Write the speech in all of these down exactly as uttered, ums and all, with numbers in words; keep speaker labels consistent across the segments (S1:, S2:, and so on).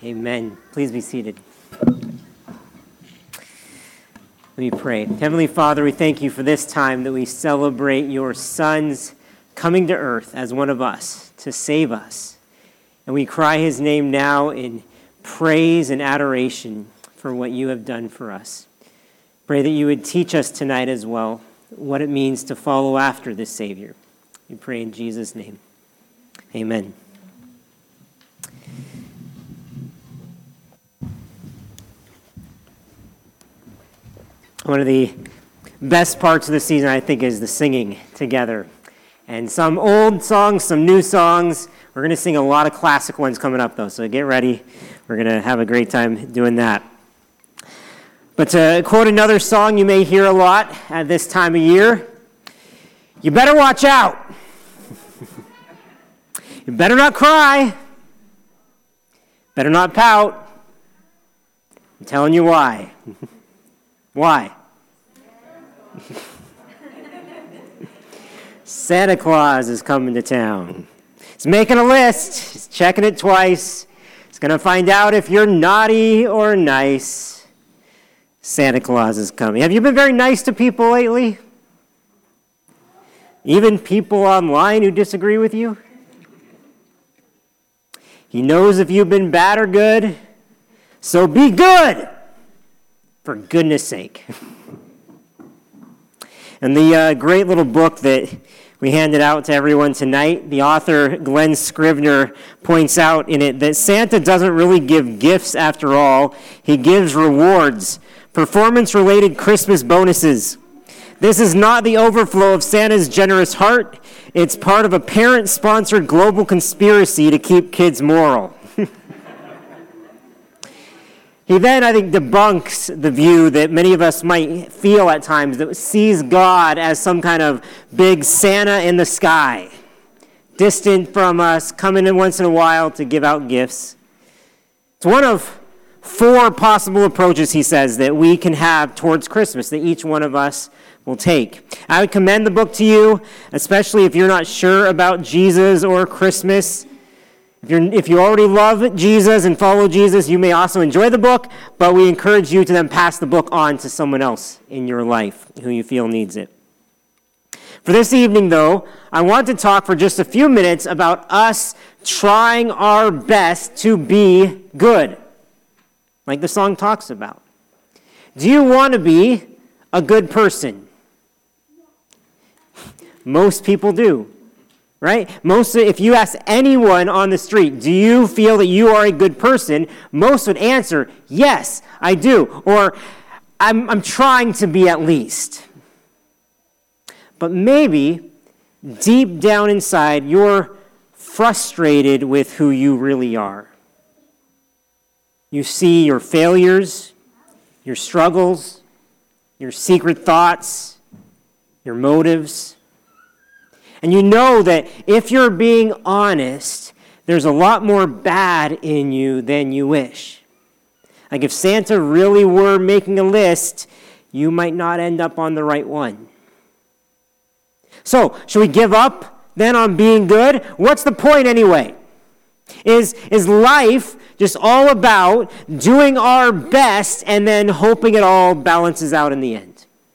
S1: Amen. Please be seated. Let me pray. Heavenly Father, we thank you for this time that we celebrate your Son's coming to earth as one of us to save us. And we cry his name now in praise and adoration for what you have done for us. Pray that you would teach us tonight as well what it means to follow after this Savior. We pray in Jesus' name. Amen. One of the best parts of the season, I think, is the singing together. And some old songs, some new songs. We're going to sing a lot of classic ones coming up, though, so get ready. We're going to have a great time doing that. But to quote another song you may hear a lot at this time of year, you better watch out. You better not cry. Better not pout. I'm telling you why. Why? Santa Claus is coming to town. He's making a list. He's checking it twice. He's going to find out if you're naughty or nice. Santa Claus is coming. Have you been very nice to people lately? Even people online who disagree with you? He knows if you've been bad or good, so be good, for goodness sake. And the uh, great little book that we handed out to everyone tonight, the author, Glenn Scrivener, points out in it that Santa doesn't really give gifts after all. He gives rewards, performance-related Christmas bonuses. This is not the overflow of Santa's generous heart. It's part of a parent-sponsored global conspiracy to keep kids moral. He then, I think, debunks the view that many of us might feel at times that sees God as some kind of big Santa in the sky, distant from us, coming in once in a while to give out gifts. It's one of four possible approaches, he says, that we can have towards Christmas, that each one of us will take. I would commend the book to you, especially if you're not sure about Jesus or Christmas. If, you're, if you already love Jesus and follow Jesus, you may also enjoy the book, but we encourage you to then pass the book on to someone else in your life who you feel needs it. For this evening, though, I want to talk for just a few minutes about us trying our best to be good, like the song talks about. Do you want to be a good person? Most people do. Right? Most, if you ask anyone on the street, do you feel that you are a good person? Most would answer, yes, I do. Or, I'm, I'm trying to be at least. But maybe, deep down inside, you're frustrated with who you really are. You see your failures, your struggles, your secret thoughts, your motives. And you know that if you're being honest, there's a lot more bad in you than you wish. Like if Santa really were making a list, you might not end up on the right one. So, should we give up then on being good? What's the point anyway? Is, is life just all about doing our best and then hoping it all balances out in the end?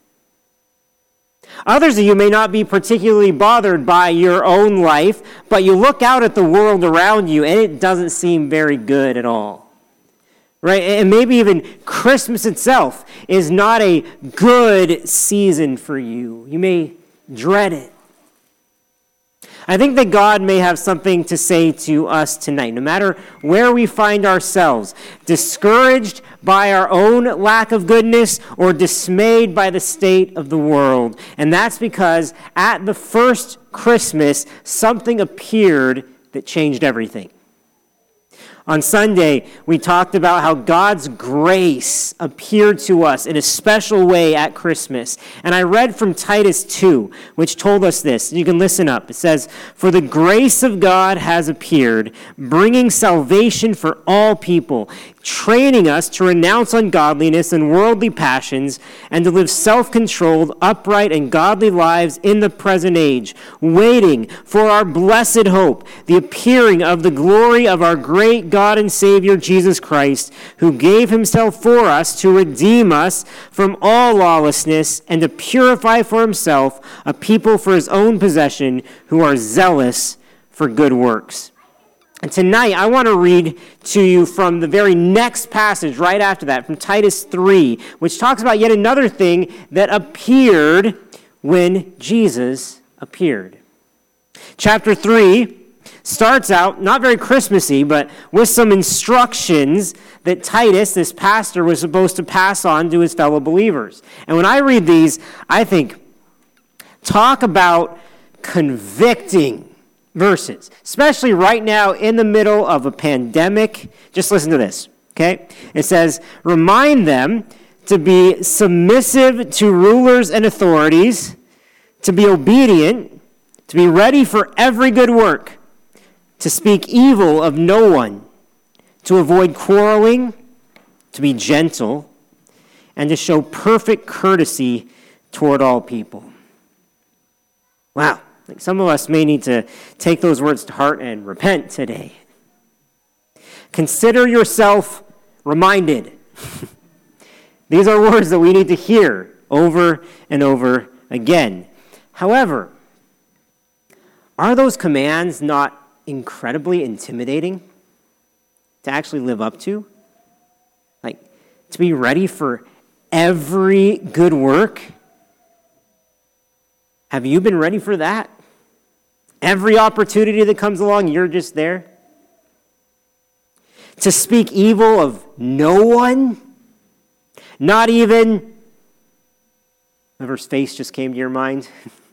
S1: Others of you may not be particularly bothered by your own life, but you look out at the world around you and it doesn't seem very good at all. Right? And maybe even Christmas itself is not a good season for you. You may dread it. I think that God may have something to say to us tonight, no matter where we find ourselves, discouraged by our own lack of goodness or dismayed by the state of the world. And that's because at the first Christmas, something appeared that changed everything. On Sunday, we talked about how God's grace appeared to us in a special way at Christmas. And I read from Titus two, which told us this. You can listen up. It says, "For the grace of God has appeared, bringing salvation for all people, training us to renounce ungodliness and worldly passions, and to live self-controlled, upright, and godly lives in the present age, waiting for our blessed hope, the appearing of the glory of our great God and Savior Jesus Christ, who gave himself for us to redeem us from all lawlessness and to purify for himself a people for his own possession who are zealous for good works. And tonight, I want to read to you from the very next passage right after that, from Titus three, which talks about yet another thing that appeared when Jesus appeared. Chapter three starts out, not very Christmassy, but with some instructions that Titus, this pastor, was supposed to pass on to his fellow believers. And when I read these, I think, talk about convicting verses, especially right now in the middle of a pandemic. Just listen to this, okay? It says, remind them to be submissive to rulers and authorities, to be obedient, to be ready for every good work, to speak evil of no one, to avoid quarreling, to be gentle, and to show perfect courtesy toward all people. Wow. Some of us may need to take those words to heart and repent today. Consider yourself reminded. These are words that we need to hear over and over again. However, are those commands not incredibly intimidating to actually live up to? Like, to be ready for every good work? Have you been ready for that? Every opportunity that comes along, you're just there? To speak evil of no one? Not even whoever's face just came to your mind?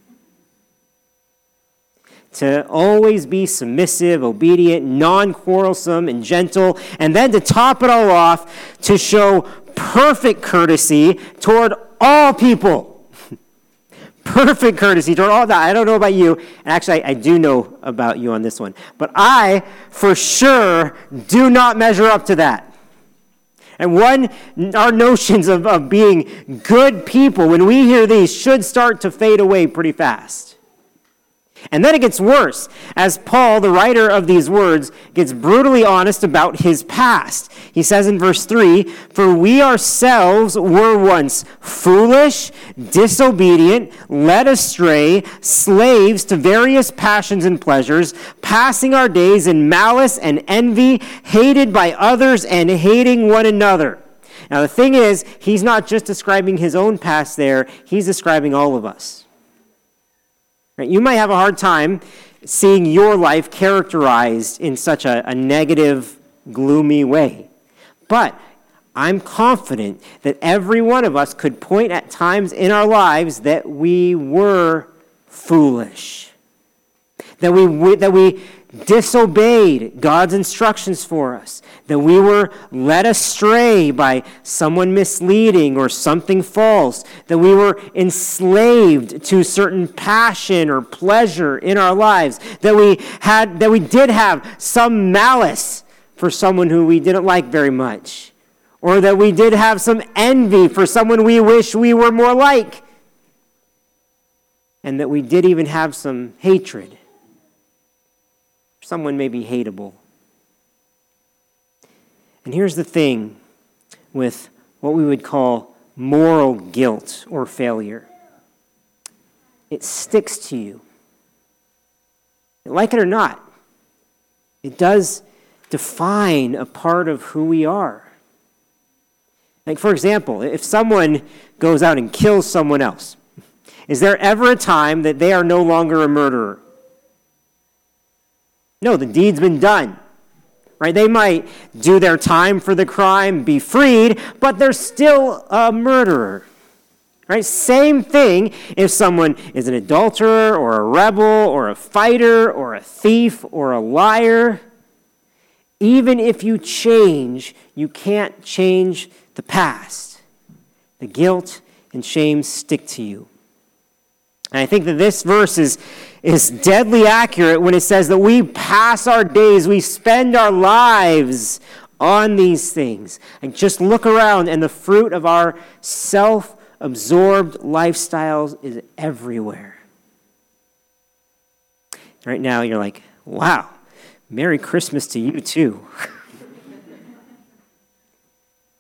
S1: To always be submissive, obedient, non-quarrelsome, and gentle, and then to top it all off, to show perfect courtesy toward all people. Perfect courtesy toward all that. I don't know about you, and actually I, I do know about you on this one, but I, for sure, do not measure up to that. And one, our notions of, of being good people, when we hear these, should start to fade away pretty fast. And then it gets worse, as Paul, the writer of these words, gets brutally honest about his past. He says in verse three, "For we ourselves were once foolish, disobedient, led astray, slaves to various passions and pleasures, passing our days in malice and envy, hated by others and hating one another." Now the thing is, he's not just describing his own past there, he's describing all of us. You might have a hard time seeing your life characterized in such a, a negative, gloomy way. But I'm confident that every one of us could point at times in our lives that we were foolish, that we, that we disobeyed God's instructions for us, that we were led astray by someone misleading or something false, that we were enslaved to certain passion or pleasure in our lives, that we had that we did have some malice for someone who we didn't like very much, or that we did have some envy for someone we wish we were more like, and that we did even have some hatred. Someone may be hateable. And here's the thing with what we would call moral guilt or failure. It sticks to you. Like it or not, it does define a part of who we are. Like, for example, if someone goes out and kills someone else, is there ever a time that they are no longer a murderer? No, the deed's been done, right? They might do their time for the crime, be freed, but they're still a murderer, right? Same thing if someone is an adulterer or a rebel or a fighter or a thief or a liar. Even if you change, you can't change the past. The guilt and shame stick to you. And I think that this verse is, is deadly accurate when it says that we pass our days, we spend our lives on these things. And just look around, and the fruit of our self-absorbed lifestyles is everywhere. Right now, you're like, wow, Merry Christmas to you too.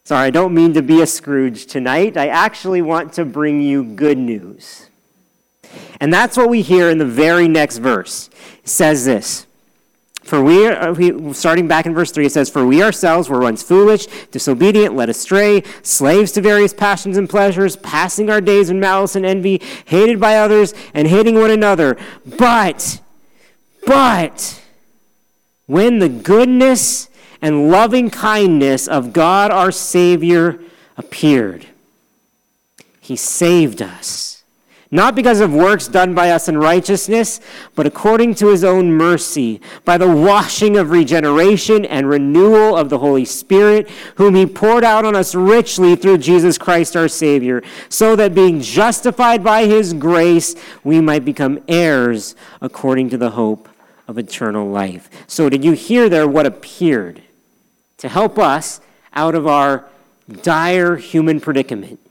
S1: Sorry, I don't mean to be a Scrooge tonight. I actually want to bring you good news. And that's what we hear in the very next verse. It says this. For we, are, we, starting back in verse three, it says, "For we ourselves were once foolish, disobedient, led astray, slaves to various passions and pleasures, passing our days in malice and envy, hated by others and hating one another. But, but, when the goodness and loving kindness of God our Savior appeared, he saved us. Not because of works done by us in righteousness, but according to his own mercy, by the washing of regeneration and renewal of the Holy Spirit, whom he poured out on us richly through Jesus Christ our Savior, so that being justified by his grace, we might become heirs according to the hope of eternal life." So did you hear there what appeared to help us out of our dire human predicament?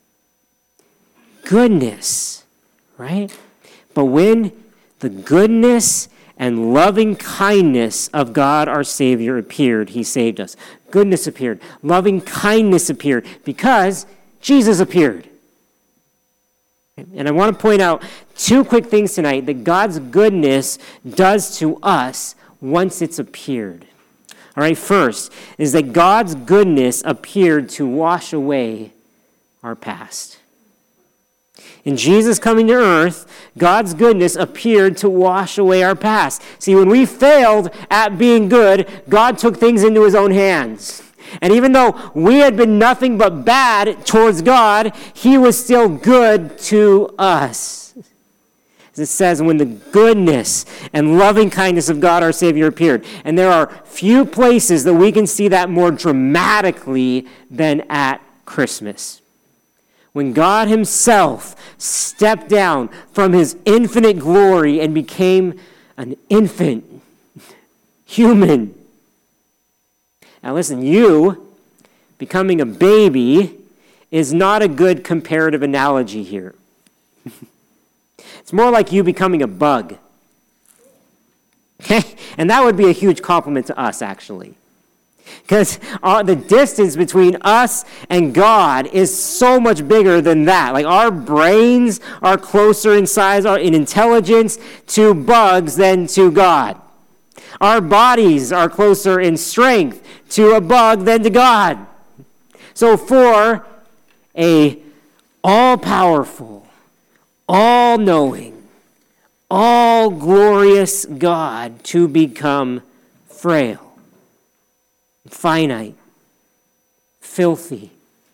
S1: Goodness, right? But when the goodness and loving kindness of God our Savior appeared, he saved us. Goodness appeared. Loving kindness appeared because Jesus appeared. And I want to point out two quick things tonight that God's goodness does to us once it's appeared. All right, first is that God's goodness appeared to wash away our past. In Jesus coming to earth, God's goodness appeared to wash away our past. See, when we failed at being good, God took things into his own hands. And even though we had been nothing but bad towards God, he was still good to us. As it says, when the goodness and loving kindness of God our Savior appeared. And there are few places that we can see that more dramatically than at Christmas. When God himself stepped down from his infinite glory and became an infant, human. Now listen, you becoming a baby is not a good comparative analogy here. It's more like you becoming a bug. Okay? And that would be a huge compliment to us, actually. Because uh, the distance between us and God is so much bigger than that. Like our brains are closer in size, or in intelligence to bugs than to God. Our bodies are closer in strength to a bug than to God. So for a all-powerful, all-knowing, all-glorious God to become frail, finite, filthy.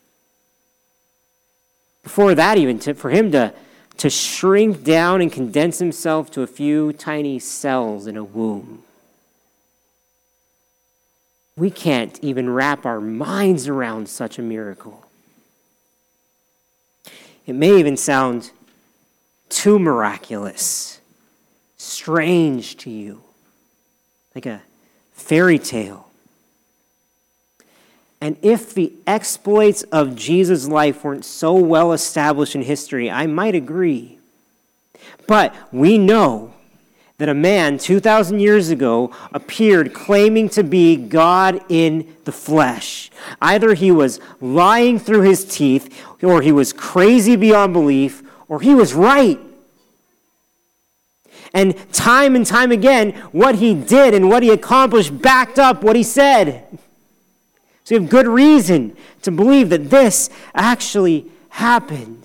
S1: Before that even, to, for him to, to shrink down and condense himself to a few tiny cells in a womb. We can't even wrap our minds around such a miracle. It may even sound too miraculous, strange to you, like a fairy tale. And if the exploits of Jesus' life weren't so well established in history, I might agree. But we know that a man two thousand years ago appeared claiming to be God in the flesh. Either he was lying through his teeth, or he was crazy beyond belief, or he was right. And time and time again, what he did and what he accomplished backed up what he said. So you have good reason to believe that this actually happened.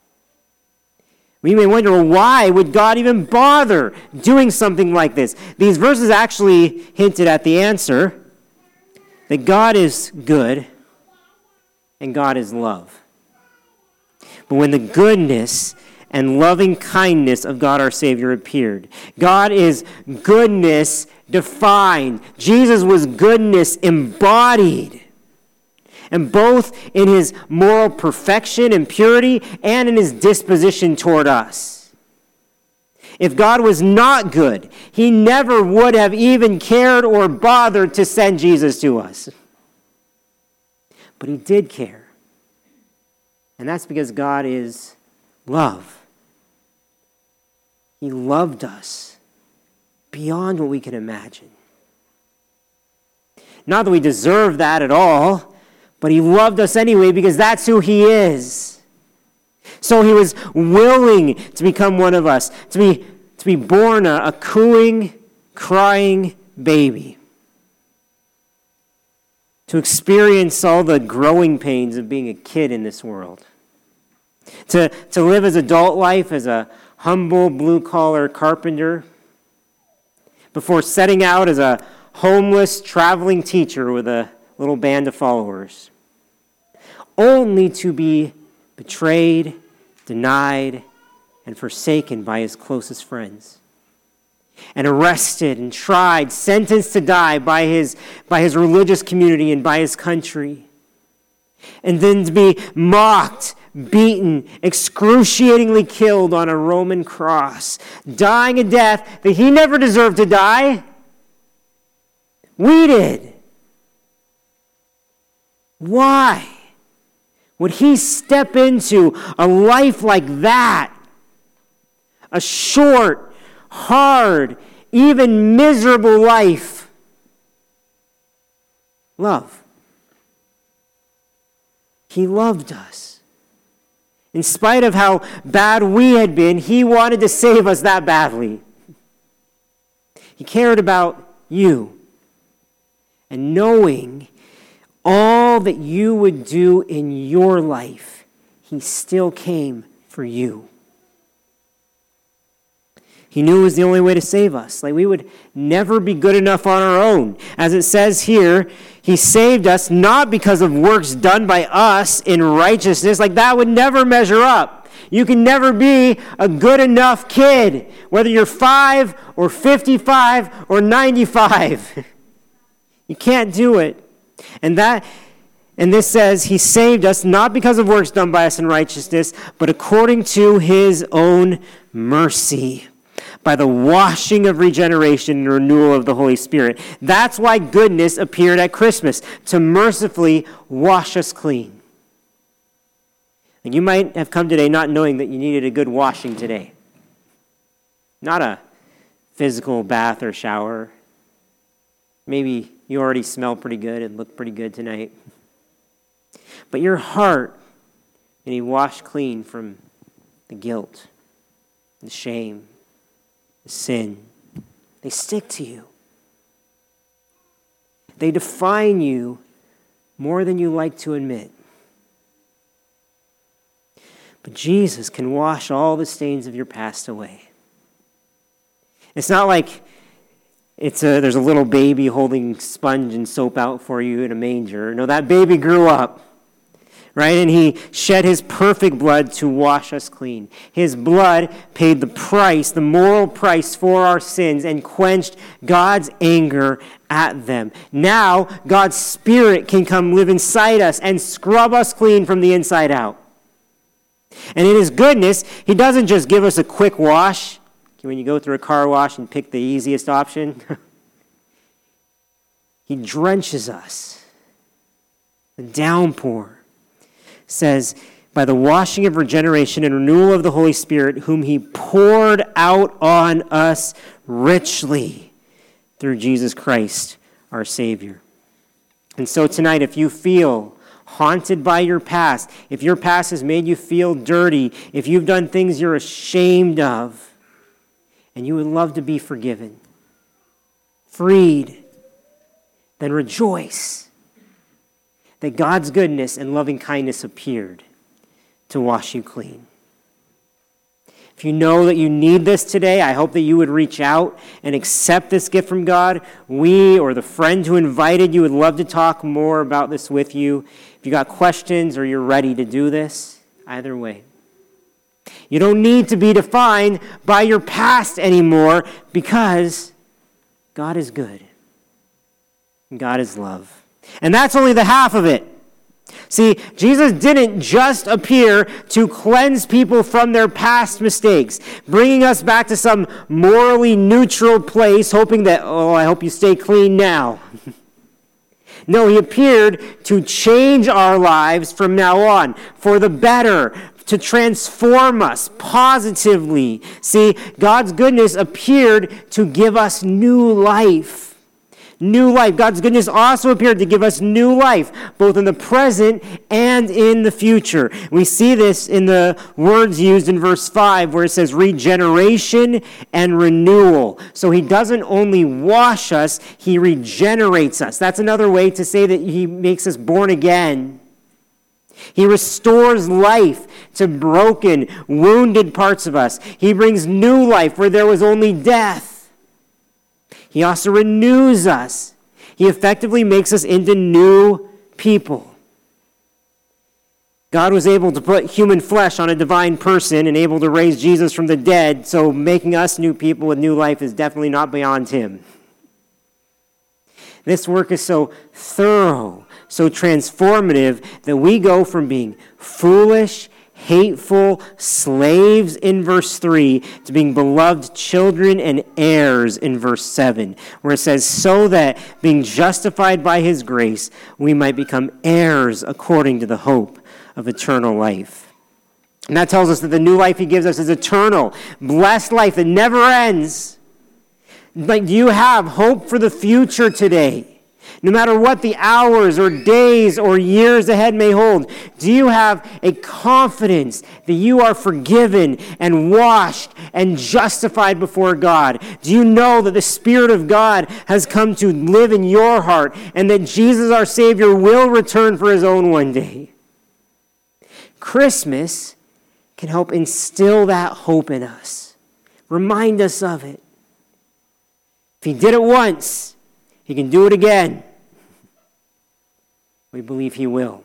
S1: We may wonder, why would God even bother doing something like this? These verses actually hinted at the answer, that God is good and God is love. But when the goodness and loving kindness of God our Savior appeared, God is goodness defined. Jesus was goodness embodied. And both in his moral perfection and purity and in his disposition toward us. If God was not good, he never would have even cared or bothered to send Jesus to us. But he did care. And that's because God is love. He loved us beyond what we can imagine. Not that we deserve that at all, But he loved us anyway because that's who he is. So he was willing to become one of us, to be, to be born a, a cooing, crying baby. To experience all the growing pains of being a kid in this world. To, to live his adult life as a humble blue-collar carpenter before setting out as a homeless traveling teacher with a little band of followers. Only to be betrayed, denied, and forsaken by his closest friends. And arrested and tried, sentenced to die by his, by his religious community and by his country. And then to be mocked, beaten, excruciatingly killed on a Roman cross, dying a death that he never deserved to die. We did. Why would he step into a life like that? A short, hard, even miserable life. Love. He loved us. In spite of how bad we had been, he wanted to save us that badly. He cared about you. And knowing all that you would do in your life, he still came for you. He knew it was the only way to save us. Like we would never be good enough on our own. As it says here, he saved us not because of works done by us in righteousness. Like that would never measure up. You can never be a good enough kid, whether you're five or fifty-five or ninety-five. You can't do it. And that, and this says, he saved us not because of works done by us in righteousness, but according to his own mercy, by the washing of regeneration and renewal of the Holy Spirit. That's why goodness appeared at Christmas, to mercifully wash us clean. And you might have come today not knowing that you needed a good washing today. Not a physical bath or shower. Maybe you already smell pretty good and look pretty good tonight. But your heart, and he washed clean from the guilt, the shame, the sin. They stick to you. They define you more than you like to admit. But Jesus can wash all the stains of your past away. It's not like it's a, there's a little baby holding sponge and soap out for you in a manger. No, that baby grew up, right? And he shed his perfect blood to wash us clean. His blood paid the price, the moral price for our sins, and quenched God's anger at them. Now, God's Spirit can come live inside us and scrub us clean from the inside out. And in his goodness, he doesn't just give us a quick wash. When you go through a car wash and pick the easiest option, he drenches us. The downpour says, by the washing of regeneration and renewal of the Holy Spirit, whom he poured out on us richly through Jesus Christ, our Savior. And so tonight, if you feel haunted by your past, if your past has made you feel dirty, if you've done things you're ashamed of, and you would love to be forgiven, freed, then rejoice that God's goodness and loving kindness appeared to wash you clean. If you know that you need this today, I hope that you would reach out and accept this gift from God. We or the friend who invited you would love to talk more about this with you. If you got questions or you're ready to do this, either way. You don't need to be defined by your past anymore because God is good. And God is love. And that's only the half of it. See, Jesus didn't just appear to cleanse people from their past mistakes, bringing us back to some morally neutral place, hoping that, oh, I hope you stay clean now. No, he appeared to change our lives from now on for the better, to transform us positively. See, God's goodness appeared to give us new life, New life. God's goodness also appeared to give us new life, both in the present and in the future. We see this in the words used in verse five, where it says regeneration and renewal. So he doesn't only wash us, he regenerates us. That's another way to say that he makes us born again. He restores life to broken, wounded parts of us. He brings new life where there was only death. He also renews us. He effectively makes us into new people. God was able to put human flesh on a divine person and able to raise Jesus from the dead, so making us new people with new life is definitely not beyond him. This work is so thorough, so transformative, that we go from being foolish, hateful slaves in verse three to being beloved children and heirs in verse seven, where it says, so that being justified by his grace, we might become heirs according to the hope of eternal life. And that tells us that the new life he gives us is eternal, blessed life that never ends. Like, do you have hope for the future today? No matter what the hours or days or years ahead may hold, do you have a confidence that you are forgiven and washed and justified before God? Do you know that the Spirit of God has come to live in your heart and that Jesus, our Savior, will return for his own one day? Christmas can help instill that hope in us. Remind us of it. If he did it once, he can do it again. We believe he will.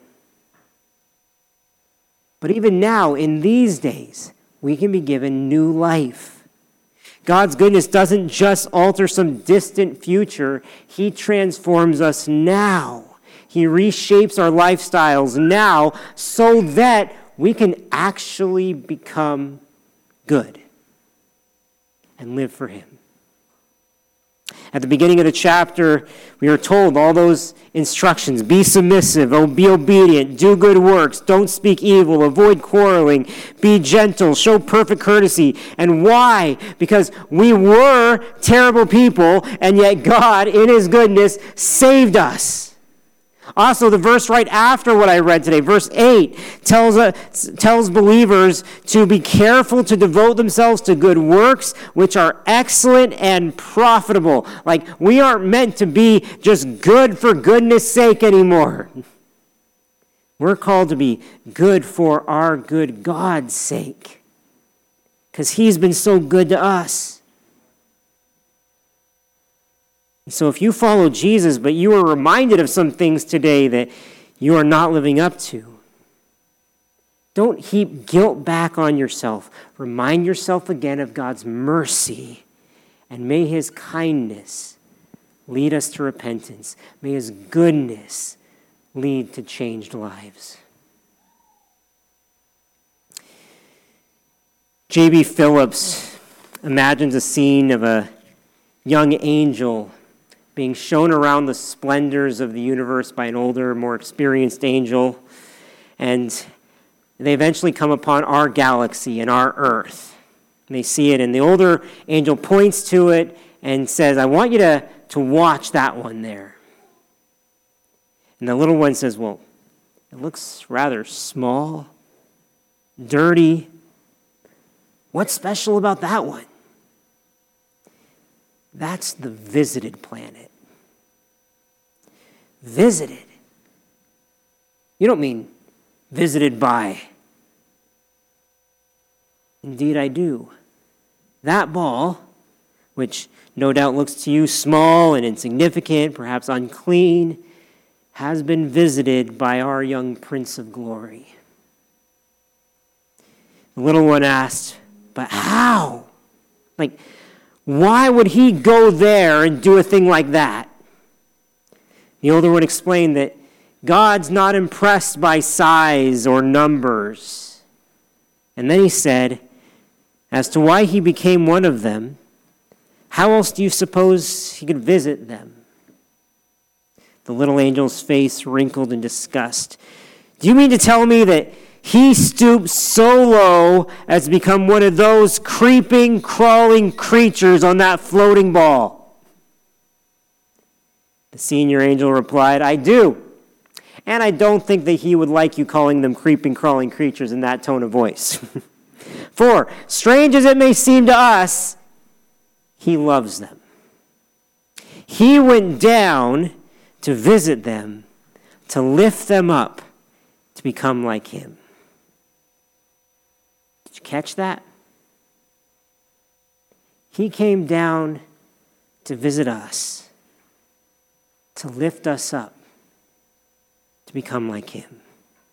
S1: But even now, in these days, we can be given new life. God's goodness doesn't just alter some distant future. He transforms us now. He reshapes our lifestyles now so that we can actually become good and live for him. At the beginning of the chapter, we are told all those instructions. Be submissive, be obedient, do good works, don't speak evil, avoid quarreling, be gentle, show perfect courtesy. And why? Because we were terrible people, and yet God, in his goodness, saved us. Also, the verse right after what I read today, verse eight, tells, uh, tells believers to be careful to devote themselves to good works, which are excellent and profitable. Like, we aren't meant to be just good for goodness sake anymore. We're called to be good for our good God's sake, because he's been so good to us. So if you follow Jesus, but you are reminded of some things today that you are not living up to, don't heap guilt back on yourself. Remind yourself again of God's mercy, and may his kindness lead us to repentance. May his goodness lead to changed lives. J B Phillips imagines a scene of a young angel being shown around the splendors of the universe by an older, more experienced angel. And they eventually come upon our galaxy and our Earth. And they see it, and the older angel points to it and says, I want you to, to watch that one there. And the little one says, well, it looks rather small, dirty. What's special about that one? That's the visited planet. Visited. You don't mean visited by. Indeed, I do. That ball, which no doubt looks to you small and insignificant, perhaps unclean, has been visited by our young Prince of Glory. The little one asked, but how? Like, why would he go there and do a thing like that? The older one explained that God's not impressed by size or numbers. And then he said, as to why he became one of them, how else do you suppose he could visit them? The little angel's face wrinkled in disgust. Do you mean to tell me that he stooped so low as to become one of those creeping, crawling creatures on that floating ball? senior angel replied, I do. And I don't think that he would like you calling them creeping, crawling creatures in that tone of voice. For, strange as it may seem to us, he loves them. He went down to visit them, to lift them up, to become like him. Did you catch that? He came down to visit us, to lift us up, to become like him.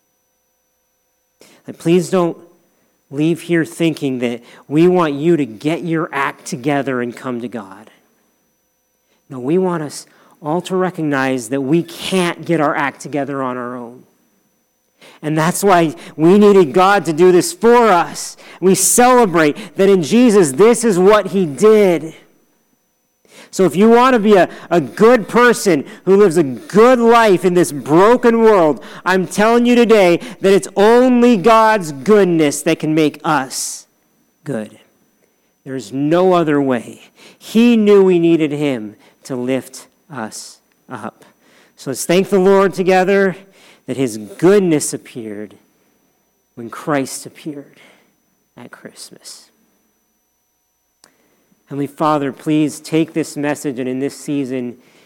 S1: And please don't leave here thinking that we want you to get your act together and come to God. No, we want us all to recognize that we can't get our act together on our own. And that's why we needed God to do this for us. We celebrate that in Jesus, this is what he did. So if you want to be a, a good person who lives a good life in this broken world, I'm telling you today that it's only God's goodness that can make us good. There's no other way. He knew we needed him to lift us up. So let's thank the Lord together that his goodness appeared when Christ appeared at Christmas. Heavenly Father, please take this message and in this season,